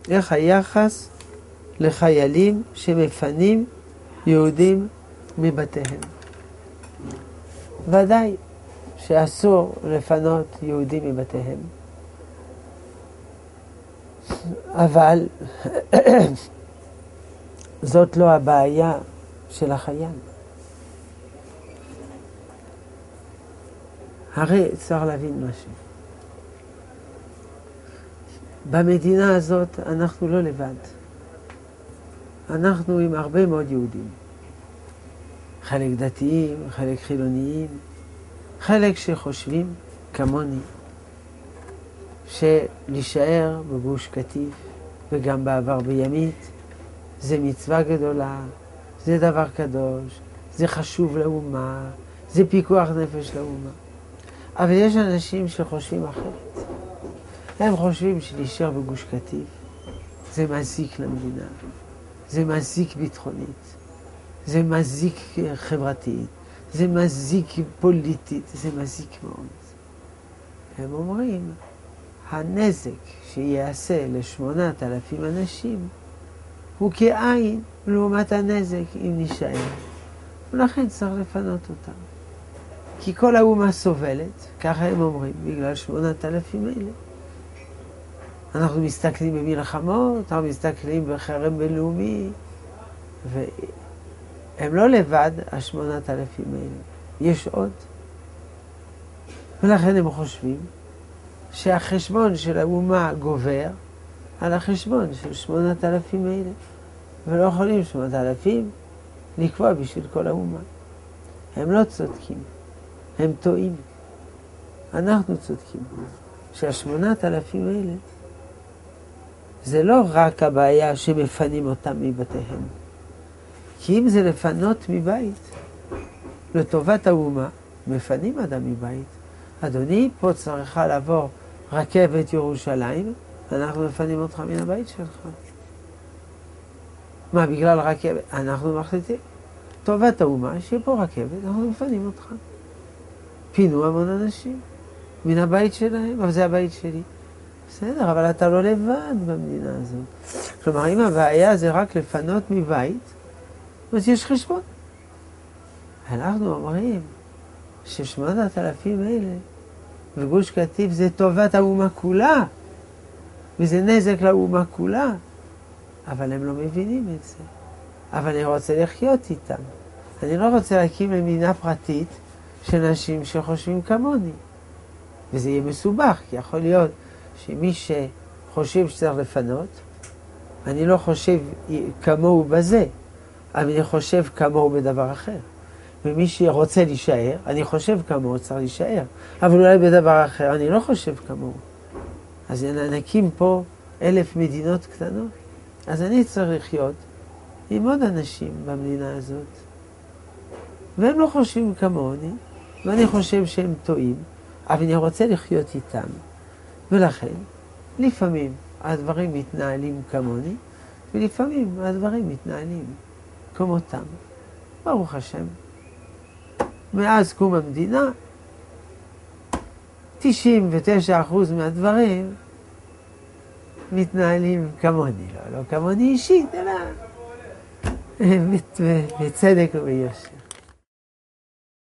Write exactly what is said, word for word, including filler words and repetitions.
איך היחס לחיילים שמפנים יהודים מבתיהם. ודאי שאסור לפנות יהודים מבתיהם. אבל זאת לא הבעיה של החייל. הרי צריך להבין משהו. במדינה הזאת אנחנו לא לבד. אנחנו עם הרבה מאוד יהודים. חלק דתיים, חלק חילוניים, חלק שחושבים כמוני, שלהישאר בגוש קטיף וגם בעבר בימית זה מצווה גדולה, זה דבר קדוש, זה חשוב לאומה, זה פיקוח נפש לאומה. אבל יש אנשים שחושבים אחרת. הם חושבים שלהישאר בגוש קטיף זה מזיק למדינה, זה מזיק ביטחונית, זה מזיק חברתית, זה מזיק פוליטית, זה מזיק מאוד. הם אומרים, הנזק שיעשה לשמונת אלפים אנשים הוא כאין לעומת הנזק אם נשאר. ולכן צריך לפנות אותם. כי כל האומה סובלת, ככה הם אומרים, בגלל שמונת אלפים אלה. אנחנו מסתכלים במלחמות, אנחנו מסתכלים בחרם בינלאומי, והם לא לבד, השמונת אלפים האלה. יש עוד. ולכן הם חושבים שהחשבון של האומה גובר על החשבון של שמונת אלפים האלה. ולא יכולים שמונת אלפים לקבוע בשביל כל האומה. הם לא צודקים, הם טועים. אנחנו צודקים. שהשמונת אלפים האלה זה לא רק הבעיה שמפנים אותם מבתיהם. כי אם זה לפנות מבית, לטובת האומה, מפנים אדם מבית. אדוני, פה צריכה לעבור רכבת ירושלים, אנחנו מפנים אותך מן הבית שלך. מה, בגלל רכבת? אנחנו מחליטים. טובת האומה, שיהיה פה רכבת, אנחנו מפנים אותך. פינו המון אנשים מן הבית שלהם, אבל זה הבית שלי. בסדר, אבל אתה לא לבד במדינה הזאת. כלומר, אם הבעיה זה רק לפנות מבית, אז יש חשבון. אנחנו אומרים ששמונת אלפים האלה וגוש קטיף זה טובת האומה כולה, וזה נזק לאומה כולה. אבל הם לא מבינים את זה. אבל אני רוצה לחיות איתם. אני לא רוצה להקים מדינה פרטית של אנשים שחושבים כמוני. וזה יהיה מסובך, כי יכול להיות שמי שחושב שצריך לפנות, אני לא חושב כמוהו בזה, אבל אני חושב כמוהו בדבר אחר. ומי שרוצה להישאר, אני חושב כמוהו צריך להישאר, אבל אולי בדבר אחר, אני לא חושב כמוהו. אז נקים פה אלף מדינות קטנות. אז אני צריך לחיות עם עוד אנשים במדינה הזאת. והם לא חושבים כמוני, ואני חושב שהם טועים, אבל אני רוצה לחיות איתם. ולכן, לפעמים הדברים מתנהלים כמוני, ולפעמים הדברים מתנהלים כמותם. ברוך השם. מאז קום המדינה, תשעים ותשעה אחוז מהדברים מתנהלים כמוני, לא, לא כמוני אישית, אלא בצדק וביושר.